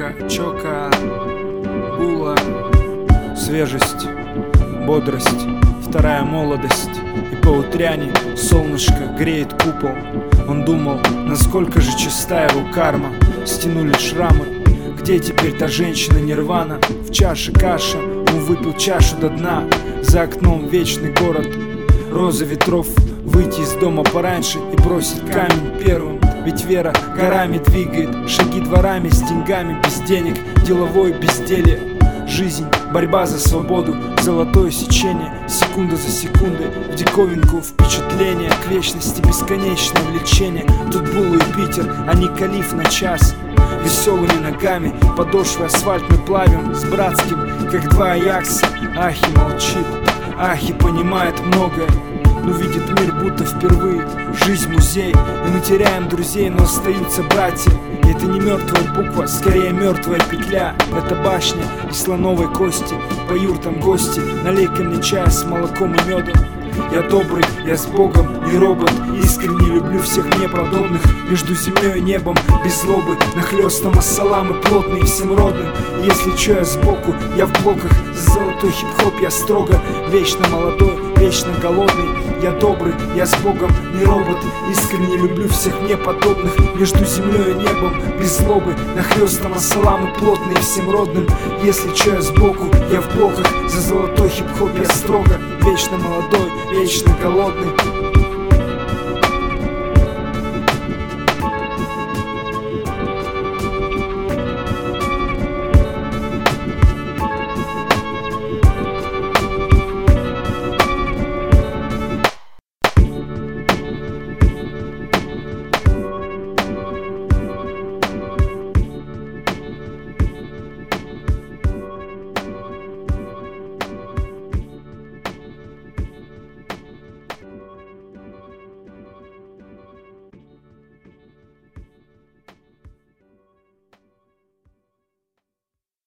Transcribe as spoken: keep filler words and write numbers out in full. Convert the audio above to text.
Чока, чока, була, свежесть, бодрость, вторая молодость. И по утряне солнышко греет купол. Он думал, насколько же чиста его карма. Стянули шрамы. Где теперь та женщина Нирвана? В чаше каша, он выпил чашу до дна. За окном вечный город, роза ветров. Выйти из дома пораньше и бросить камень первым. Ведь вера горами двигает, шаги дворами с деньгами, без денег, деловое безделье. Жизнь, борьба за свободу, золотое сечение, секунда за секундой, в диковинку впечатление, к вечности бесконечное влечение. Тут был Юпитер, а не калиф на час. Веселыми ногами подошвы асфальт мы плавим с братским, как два аякса. Ахи молчит, Ахи понимает многое, но видит мир будто впервые. Жизнь музей, и мы теряем друзей, но остаются братья. И это не мертвая буква, скорее мертвая петля. Это башня из слоновой кости, по юртам гости. Налей-ка мне чая с молоком и медом. Я добрый, я с Богом, не робот. Искренне люблю всех мне подобных. Между землей и небом, без злобы, нахлёстом ассаламы плотные всем родным. И если чё я сбоку, я в блоках. За золотой хип-хоп я строго, вечно молодой, вечно голодный. Я добрый, я с Богом, не робот. Искренне люблю всех мне подобных. Между землей и небом, без злобы, нахлёстом ассаламы плотные всем родным. Если чё я сбоку, я в блоках. За золотой хип-хоп я строго, вечно молодой, вечно голодный.